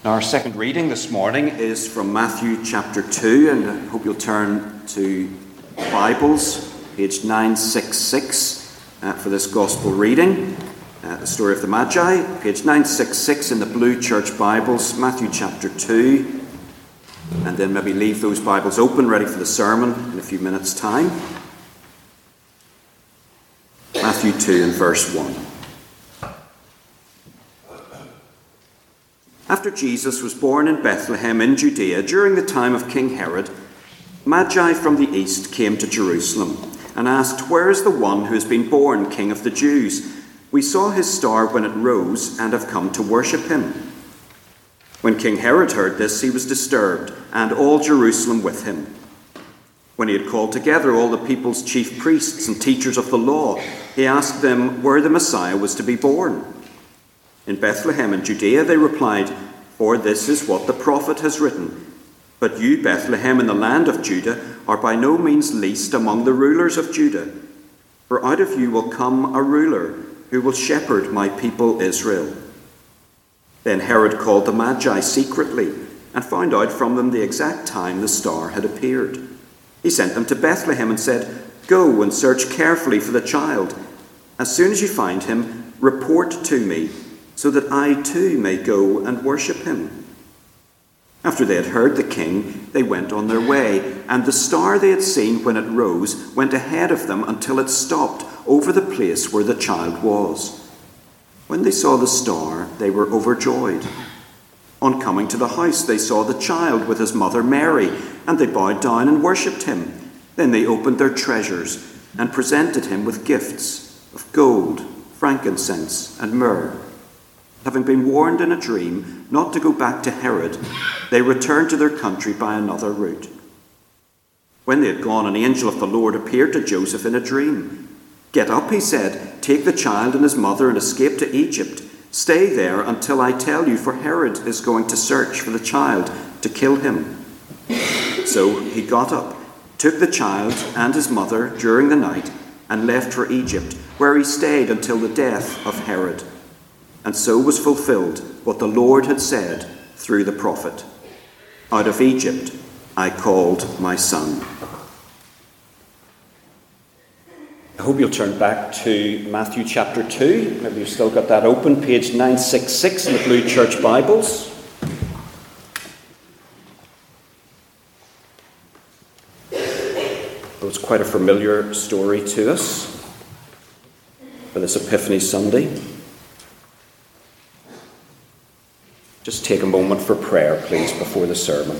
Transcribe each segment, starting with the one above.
Our second reading this morning is from Matthew chapter 2, and I hope you'll turn to Bibles, page 966, for this gospel reading. The story of the Magi, page 966 in the Blue Church Bibles, Matthew chapter 2, and then maybe leave those Bibles open, ready for the sermon in a few minutes' time. Matthew 2 and verse 1. After Jesus was born in Bethlehem in Judea during the time of King Herod, Magi from the east came to Jerusalem and asked, "Where is the one who has been born King of the Jews? We saw his star when it rose and have come to worship him." When King Herod heard this, he was disturbed, and all Jerusalem with him. When he had called together all the people's chief priests and teachers of the law, he asked them where the Messiah was to be born. "In Bethlehem in Judea," they replied, "for this is what the prophet has written. But you, Bethlehem, in the land of Judah, are by no means least among the rulers of Judah. For out of you will come a ruler who will shepherd my people Israel." Then Herod called the Magi secretly and found out from them the exact time the star had appeared. He sent them to Bethlehem and said, "Go and search carefully for the child. As soon as you find him, report to me, so that I too may go and worship him." After they had heard the king, they went on their way, and the star they had seen when it rose went ahead of them until it stopped over the place where the child was. When they saw the star, they were overjoyed. On coming to the house, they saw the child with his mother Mary, and they bowed down and worshipped him. Then they opened their treasures and presented him with gifts of gold, frankincense, and myrrh. Having been warned in a dream not to go back to Herod, they returned to their country by another route. When they had gone, an angel of the Lord appeared to Joseph in a dream. "Get up," he said, "take the child and his mother and escape to Egypt. Stay there until I tell you, for Herod is going to search for the child to kill him." So he got up, took the child and his mother during the night, and left for Egypt, where he stayed until the death of Herod. And so was fulfilled what the Lord had said through the prophet, "Out of Egypt I called my son." I hope you'll turn back to Matthew chapter 2. Maybe you've still got that open, page 966 in the Blue Church Bibles. Well, it's quite a familiar story to us for this Epiphany Sunday. Just take a moment for prayer, please, before the sermon.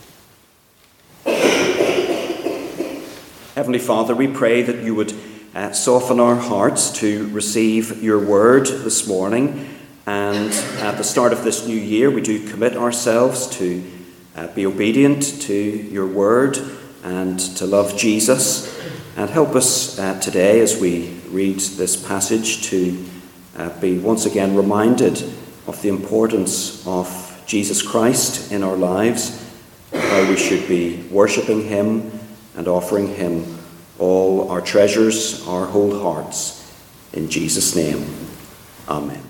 Heavenly Father, we pray that you would soften our hearts to receive your word this morning. And at the start of this new year, we do commit ourselves to be obedient to your word and to love Jesus. And help us today as we read this passage to be once again reminded of the importance of Jesus Christ in our lives, and how we should be worshipping him and offering him all our treasures, our whole hearts. In Jesus' name, amen.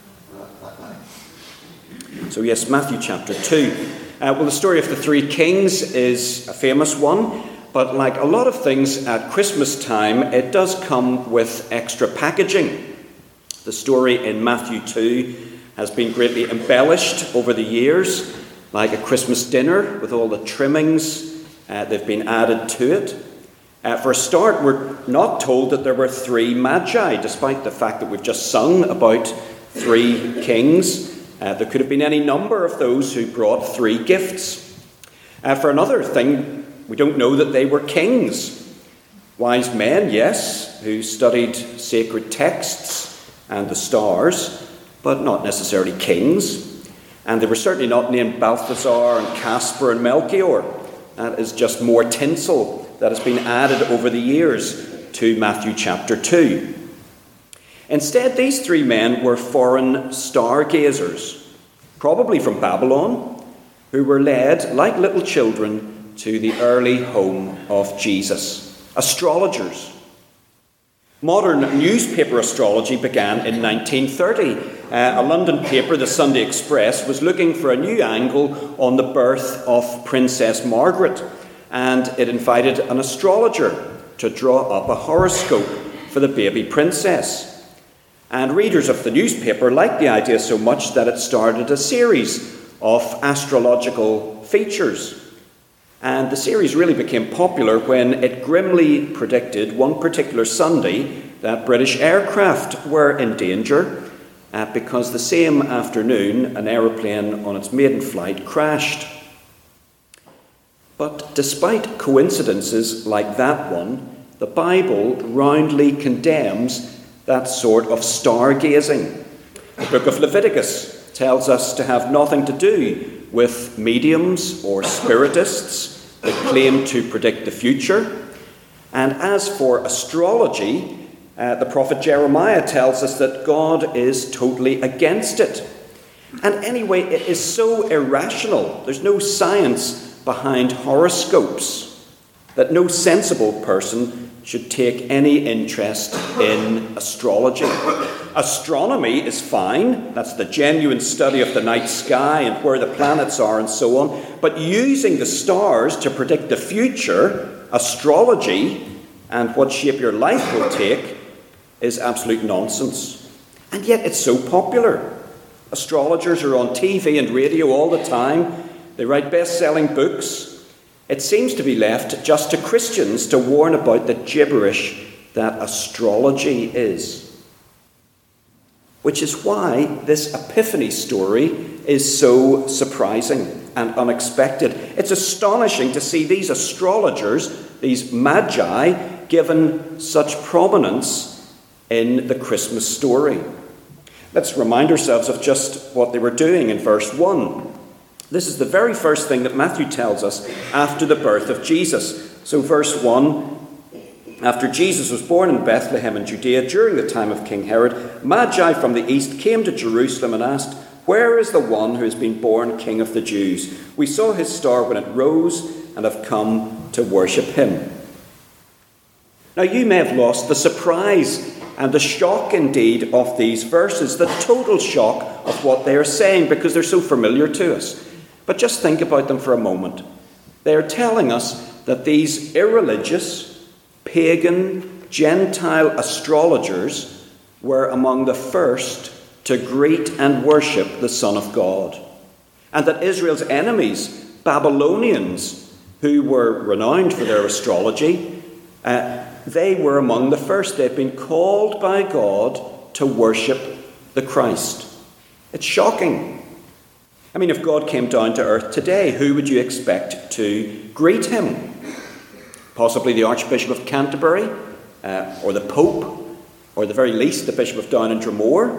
So yes, Matthew chapter 2. Well, the story of the three kings is a famous one, but like a lot of things at Christmas time, it does come with extra packaging. The story in Matthew 2 has been greatly embellished over the years, like a Christmas dinner with all the trimmings they've been added to it. For a start, we're not told that there were three magi, despite the fact that we've just sung about three kings. There could have been any number of those who brought three gifts. For another thing, we don't know that they were kings. Wise men, yes, who studied sacred texts and the stars, but not necessarily kings. And they were certainly not named Balthazar and Caspar and Melchior. That is just more tinsel that has been added over the years to Matthew chapter 2. Instead, these three men were foreign stargazers, probably from Babylon, who were led, like little children, to the early home of Jesus. Astrologers. Modern newspaper astrology began in 1930. A London paper, the Sunday Express, was looking for a new angle on the birth of Princess Margaret, and it invited an astrologer to draw up a horoscope for the baby princess. And readers of the newspaper liked the idea so much that it started a series of astrological features. And the series really became popular when it grimly predicted one particular Sunday that British aircraft were in danger because the same afternoon an aeroplane on its maiden flight crashed. But despite coincidences like that one, the Bible roundly condemns that sort of stargazing. The book of Leviticus tells us to have nothing to do with mediums or spiritists that claim to predict the future. And as for astrology, the prophet Jeremiah tells us that God is totally against it. And anyway, it is so irrational. There's no science behind horoscopes that no sensible person should take any interest in astrology. Astronomy is fine. That's the genuine study of the night sky and where the planets are and so on. But using the stars to predict the future, astrology, and what shape your life will take, is absolute nonsense. And yet it's so popular. Astrologers are on TV and radio all the time. They write best-selling books. It seems to be left just to Christians to warn about the gibberish that astrology is. Which is why this Epiphany story is so surprising and unexpected. It's astonishing to see these astrologers, these magi, given such prominence in the Christmas story. Let's remind ourselves of just what they were doing in verse 1. This is the very first thing that Matthew tells us after the birth of Jesus. So verse 1, after Jesus was born in Bethlehem in Judea during the time of King Herod, Magi from the east came to Jerusalem and asked, "Where is the one who has been born King of the Jews? We saw his star when it rose and have come to worship him." Now you may have lost the surprise and the shock indeed of these verses, the total shock of what they are saying because they're so familiar to us. But just think about them for a moment. They are telling us that these irreligious, pagan, Gentile astrologers were among the first to greet and worship the Son of God. And that Israel's enemies, Babylonians, who were renowned for their astrology, they were among the first. They'd been called by God to worship the Christ. It's shocking. I mean, if God came down to earth today, who would you expect to greet him? Possibly the Archbishop of Canterbury, or the Pope, or the very least the Bishop of Down and Dromore.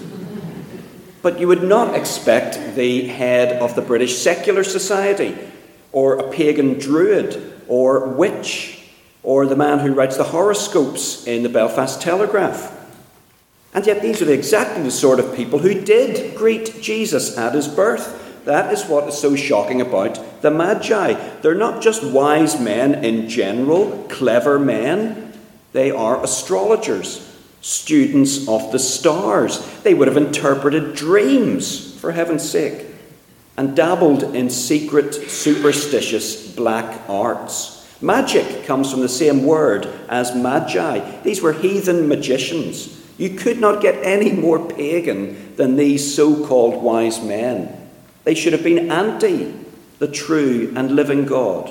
But you would not expect the head of the British Secular Society, or a pagan druid, or witch, or the man who writes the horoscopes in the Belfast Telegraph. And yet these are exactly the sort of people who did greet Jesus at his birth. That is what is so shocking about the Magi. They're not just wise men in general, clever men. They are astrologers, students of the stars. They would have interpreted dreams, for heaven's sake, and dabbled in secret, superstitious black arts. Magic comes from the same word as magi. These were heathen magicians. You could not get any more pagan than these so-called wise men. They should have been anti the true and living God.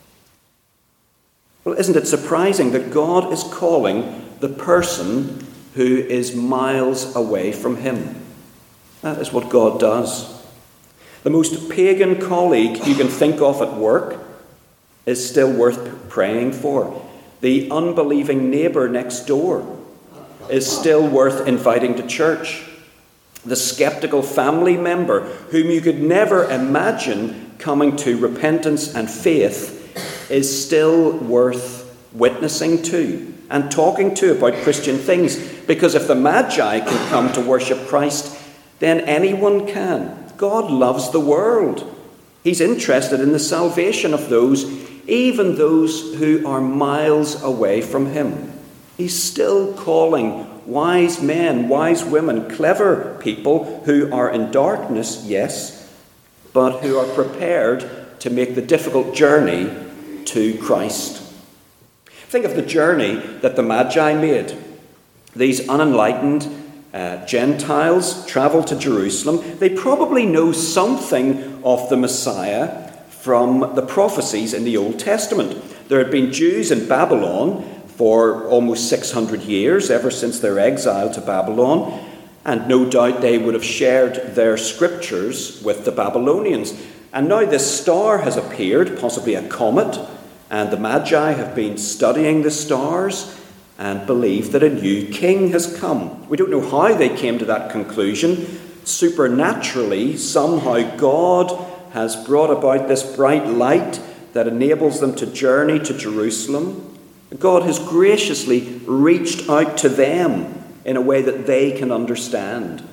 Well, isn't it surprising that God is calling the person who is miles away from him? That is what God does. The most pagan colleague you can think of at work is still worth praying for. The unbelieving neighbour next door is still worth inviting to church. The sceptical family member whom you could never imagine coming to repentance and faith is still worth witnessing to and talking to about Christian things. Because if the Magi can come to worship Christ, then anyone can. God loves the world. He's interested in the salvation of those, even those who are miles away from him. He's still calling wise men, wise women, clever people who are in darkness, yes, but who are prepared to make the difficult journey to Christ. Think of the journey that the Magi made. These unenlightened Gentiles travel to Jerusalem. They probably know something of the Messiah from the prophecies in the Old Testament. There had been Jews in Babylon for almost 600 years, ever since their exile to Babylon, and no doubt they would have shared their scriptures with the Babylonians. And now this star has appeared, possibly a comet, and the Magi have been studying the stars and believe that a new king has come. We don't know how they came to that conclusion. Supernaturally, somehow God has brought about this bright light that enables them to journey to Jerusalem. God has graciously reached out to them in a way that they can understand.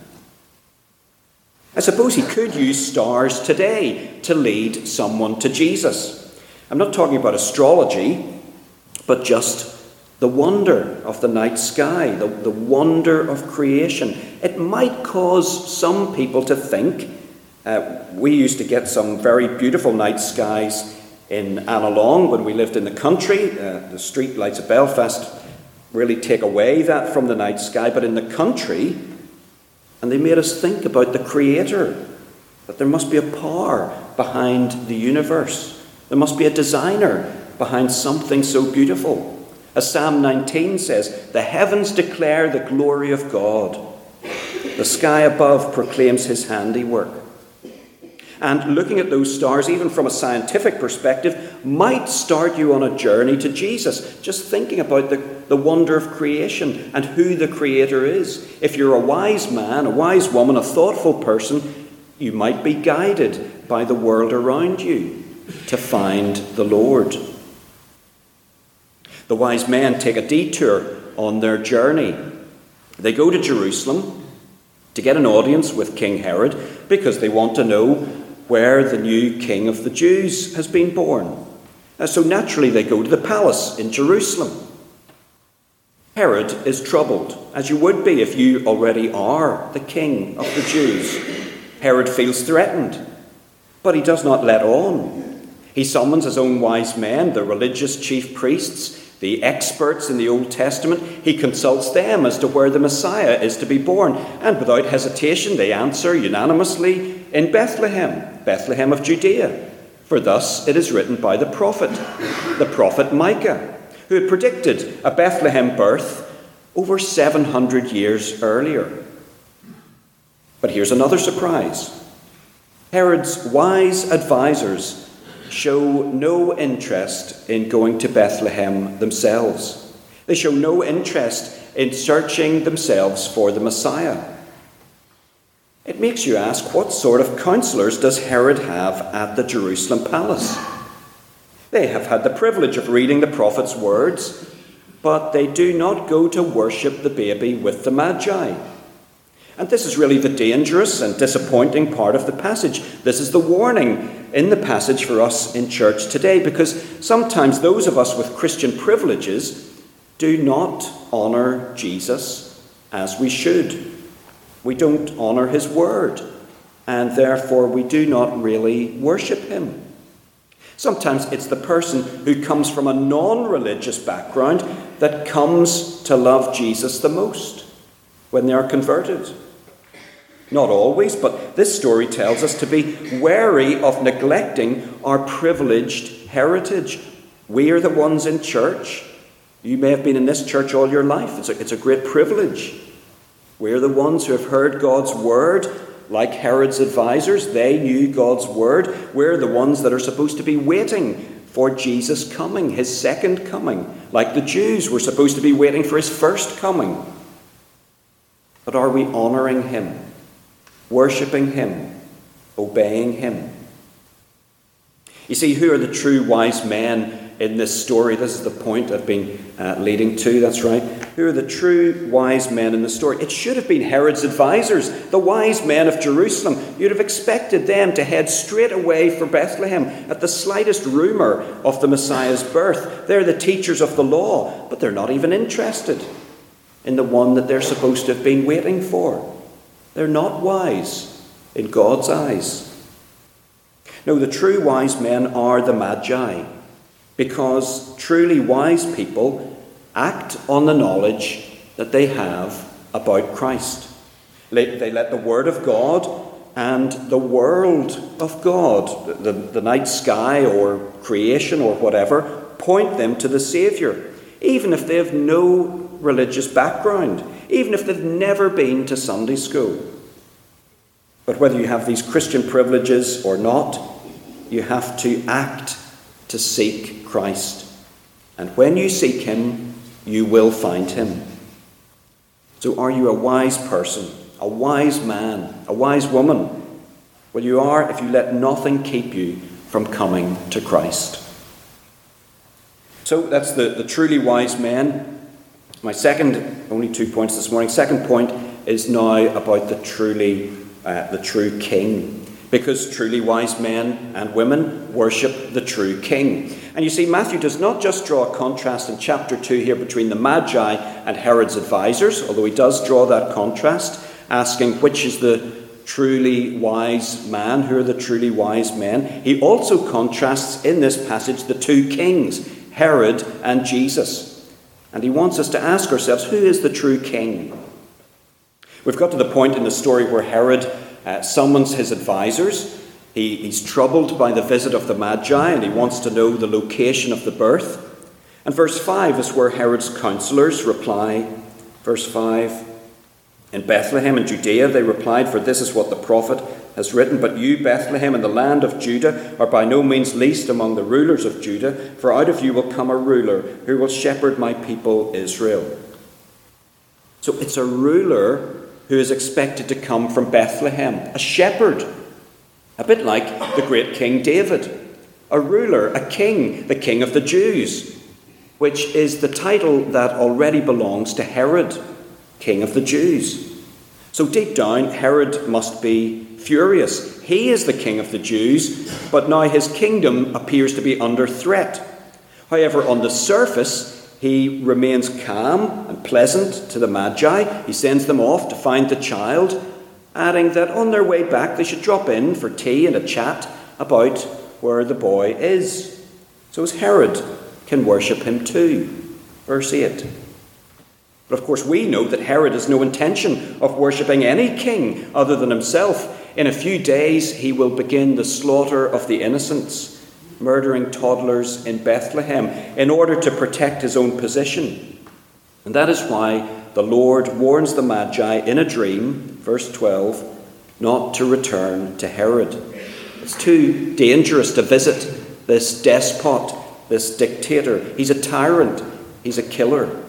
I suppose he could use stars today to lead someone to Jesus. I'm not talking about astrology, but just the wonder of the night sky, the wonder of creation. It might cause some people to think. We used to get some very beautiful night skies in Annalong when we lived in the country. The street lights of Belfast really take away that from the night sky. But in the country, and they made us think about the Creator, that there must be a power behind the universe. There must be a designer behind something so beautiful. As Psalm 19 says, the heavens declare the glory of God. The sky above proclaims his handiwork. And looking at those stars, even from a scientific perspective, might start you on a journey to Jesus. Just thinking about the wonder of creation and who the Creator is. If you're a wise man, a wise woman, a thoughtful person, you might be guided by the world around you to find the Lord. The wise men take a detour on their journey. They go to Jerusalem to get an audience with King Herod because they want to know where the new king of the Jews has been born. So naturally they go to the palace in Jerusalem. Herod is troubled, as you would be if you already are the king of the Jews. Herod feels threatened, but he does not let on. He summons his own wise men, the religious chief priests, the experts in the Old Testament. He consults them as to where the Messiah is to be born. And without hesitation, they answer unanimously, in Bethlehem, Bethlehem of Judea. For thus it is written by the prophet Micah, who had predicted a Bethlehem birth over 700 years earlier. But here's another surprise. Herod's wise advisors show no interest in going to Bethlehem themselves. They show no interest in searching themselves for the Messiah. It makes you ask, what sort of counselors does Herod have at the Jerusalem palace? They have had the privilege of reading the prophet's words, but they do not go to worship the baby with the Magi. And this is really the dangerous and disappointing part of the passage. This is the warning in the passage for us in church today, because sometimes those of us with Christian privileges do not honour Jesus as we should. We don't honour his word, and therefore we do not really worship him. Sometimes it's the person who comes from a non-religious background that comes to love Jesus the most when they are converted. Not always, but this story tells us to be wary of neglecting our privileged heritage. We are the ones in church. You may have been in this church all your life. It's a great privilege. We're the ones who have heard God's word. Like Herod's advisors, they knew God's word. We're the ones that are supposed to be waiting for Jesus' coming, his second coming. Like the Jews were supposed to be waiting for his first coming. But are we honouring him, worshipping him, obeying him? You see, who are the true wise men in this story. This is the point I've been leading to, that's right. Who are the true wise men in the story? It should have been Herod's advisors, the wise men of Jerusalem. You'd have expected them to head straight away for Bethlehem at the slightest rumour of the Messiah's birth. They're the teachers of the law, but they're not even interested in the one that they're supposed to have been waiting for. They're not wise in God's eyes. No, the true wise men are the Magi, because truly wise people act on the knowledge that they have about Christ. They let the Word of God and the world of God, the night sky or creation or whatever, point them to the Saviour, even if they have no religious background, even if they've never been to Sunday school. But whether you have these Christian privileges or not, you have to act to seek Christ. And when you seek him, you will find him. So are you a wise person, a wise man, a wise woman? Well, you are if you let nothing keep you from coming to Christ. So that's the truly wise men. My second, only 2 points this morning, second point is now about the true king. Because truly wise men and women worship the true king. And you see, Matthew does not just draw a contrast in chapter 2 here between the Magi and Herod's advisors, although he does draw that contrast, asking which is the truly wise man, who are the truly wise men. He also contrasts in this passage the two kings, Herod and Jesus. And he wants us to ask ourselves, who is the true king? We've got to the point in the story where Herod summons his advisors. He's troubled by the visit of the Magi, and he wants to know the location of the birth. And verse 5 is where Herod's counselors reply. Verse 5, in Bethlehem in Judea they replied, for this is what the prophet has written, but you, Bethlehem, in the land of Judah, are by no means least among the rulers of Judah, for out of you will come a ruler who will shepherd my people Israel. So it's a ruler who is expected to come from Bethlehem, a shepherd, a bit like the great King David, a ruler, a king, the King of the Jews, which is the title that already belongs to Herod, King of the Jews. So deep down, Herod must be furious. He is the King of the Jews, but now his kingdom appears to be under threat. However, on the surface, he remains calm and pleasant to the Magi. He sends them off to find the child, adding that on their way back they should drop in for tea and a chat about where the boy is, so as Herod can worship him too. Verse 8. But of course we know that Herod has no intention of worshipping any king other than himself. In a few days he will begin the slaughter of the innocents, murdering toddlers in Bethlehem in order to protect his own position. And that is why the Lord warns the Magi in a dream, verse 12, not to return to Herod. It's too dangerous to visit this despot, this dictator. He's a tyrant. He's a killer.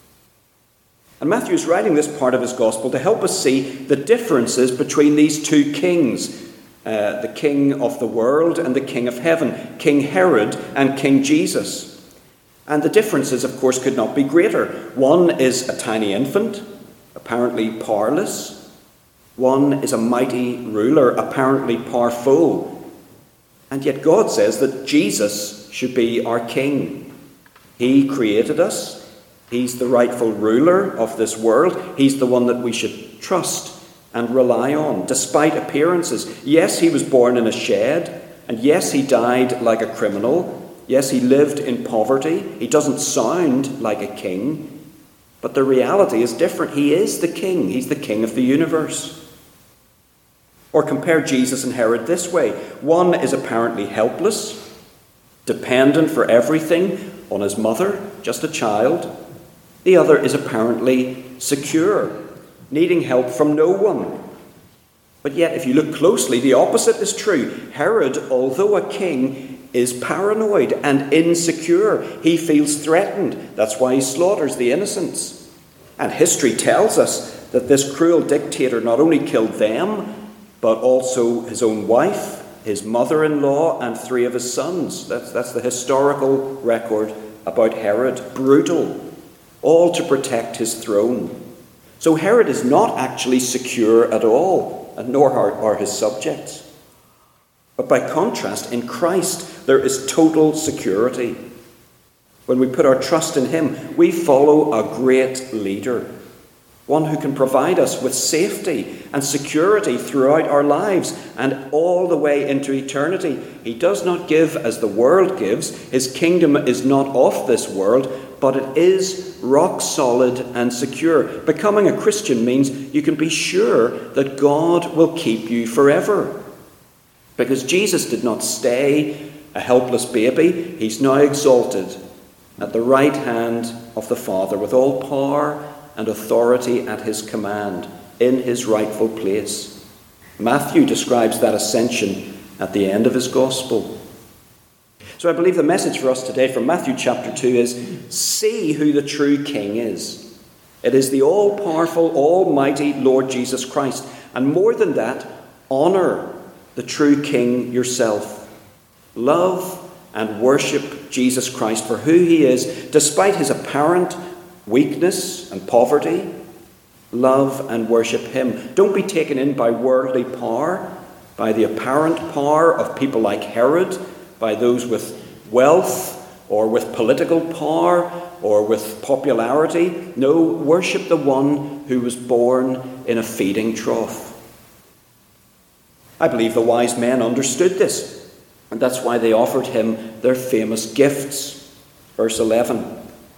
And Matthew is writing this part of his gospel to help us see the differences between these two kings, the king of the world and the king of heaven, King Herod and King Jesus. And the differences, of course, could not be greater. One is a tiny infant, apparently powerless. One is a mighty ruler, apparently powerful. And yet God says that Jesus should be our king. He created us. He's the rightful ruler of this world. He's the one that we should trust and rely on, despite appearances. Yes, he was born in a shed, and yes, he died like a criminal. Yes, he lived in poverty. He doesn't sound like a king, but the reality is different. He is the king. He's the king of the universe. Or compare Jesus and Herod this way. One is apparently helpless, dependent for everything on his mother, just a child. The other is apparently secure, needing help from no one. But yet, if you look closely, the opposite is true. Herod, although a king, is paranoid and insecure. He feels threatened. That's why he slaughters the innocents. And history tells us that this cruel dictator not only killed them, but also his own wife his mother-in-law and 3 of his sons. That's the historical record about Herod. Brutal, all to protect his throne. So Herod is not actually secure at all, and nor are his subjects. But by contrast, in Christ, there is total security. When we put our trust in him, we follow a great leader, one who can provide us with safety and security throughout our lives and all the way into eternity. He does not give as the world gives. His kingdom is not of this world, but it is rock solid and secure. Becoming a Christian means you can be sure that God will keep you forever. Because Jesus did not stay a helpless baby. He's now exalted at the right hand of the Father with all power and authority at his command in his rightful place. Matthew describes that ascension at the end of his gospel. So I believe the message for us today from Matthew chapter 2 is, see who the true King is. It is the all-powerful, almighty Lord Jesus Christ. And more than that, honour the true King yourself. Love and worship Jesus Christ for who he is, despite his apparent weakness and poverty. Love and worship him. Don't be taken in by worldly power, by the apparent power of people like Herod, by those with wealth or with political power or with popularity. No, worship the one who was born in a feeding trough. I believe the wise men understood this, and that's why they offered him their famous gifts. Verse 11.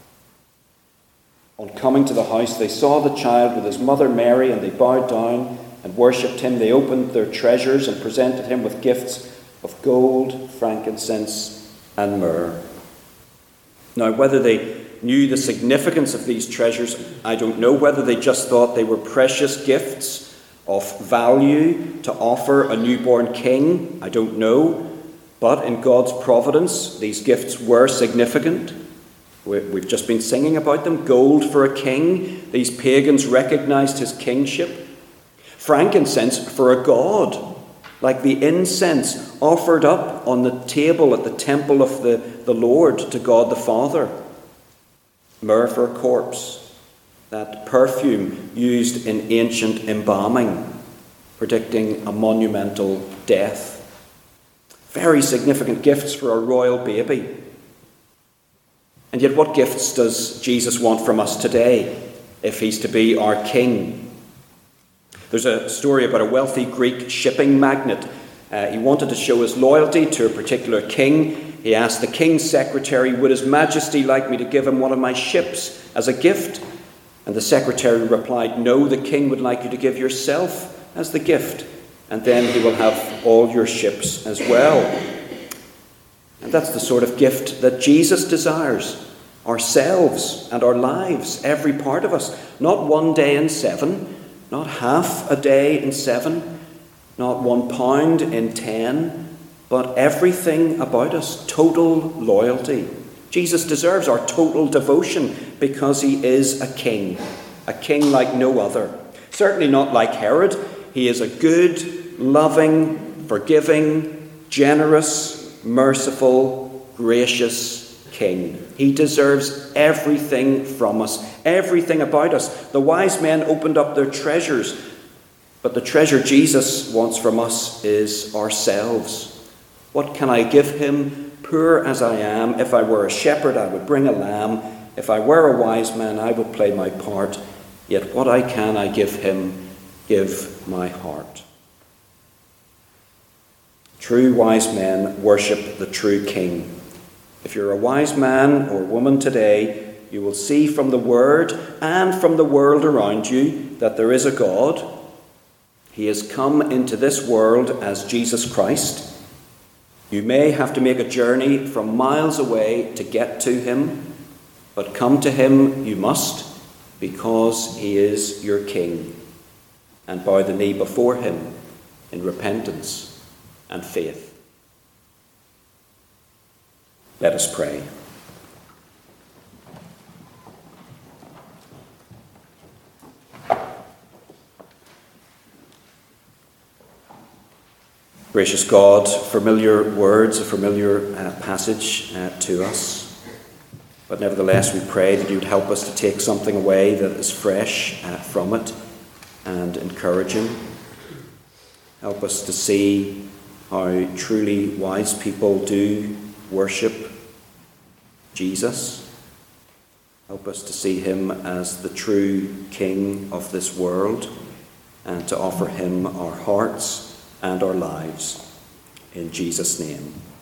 On coming to the house, they saw the child with his mother Mary, and they bowed down and worshipped him. They opened their treasures and presented him with gifts of gold, frankincense, and myrrh. Now, whether they knew the significance of these treasures, I don't know. Whether they just thought they were precious gifts of value to offer a newborn king, I don't know. But in God's providence, these gifts were significant. We've just been singing about them. Gold for a king. These pagans recognized his kingship. Frankincense for a god, like the incense offered up on the table at the temple of the Lord to God the Father. Myrrh for a corpse, that perfume used in ancient embalming, predicting a monumental death. Very significant gifts for a royal baby. And yet, what gifts does Jesus want from us today if he's to be our king? There's a story about a wealthy Greek shipping magnate. He wanted to show his loyalty to a particular king. He asked the king's secretary, would his majesty like me to give him one of my ships as a gift? And the secretary replied, no, the king would like you to give yourself as the gift, and then he will have all your ships as well. And that's the sort of gift that Jesus desires. Ourselves and our lives, every part of us. Not 1 day in 7, not half a day in 7, not £1 in 10, but everything about us, total loyalty. Jesus deserves our total devotion because he is a king like no other. Certainly not like Herod. He is a good, loving, forgiving, generous, merciful, gracious king. He deserves everything from us, everything about us. The wise men opened up their treasures, but the treasure Jesus wants from us is ourselves. What can I give him, poor as I am? If I were a shepherd, I would bring a lamb. If I were a wise man, I would play my part. Yet what I can, I give him, give my heart. True wise men worship the true king. If you're a wise man or woman today, you will see from the word and from the world around you that there is a God. He has come into this world as Jesus Christ. You may have to make a journey from miles away to get to him, but come to him you must, because he is your king, and bow the knee before him in repentance and faith. Let us pray. Gracious God, familiar words, a familiar passage to us. But nevertheless, we pray that you would help us to take something away that is fresh from it and encouraging. Help us to see how truly wise people do worship Jesus. Help us to see him as the true King of this world and to offer him our hearts and our lives. In Jesus' name.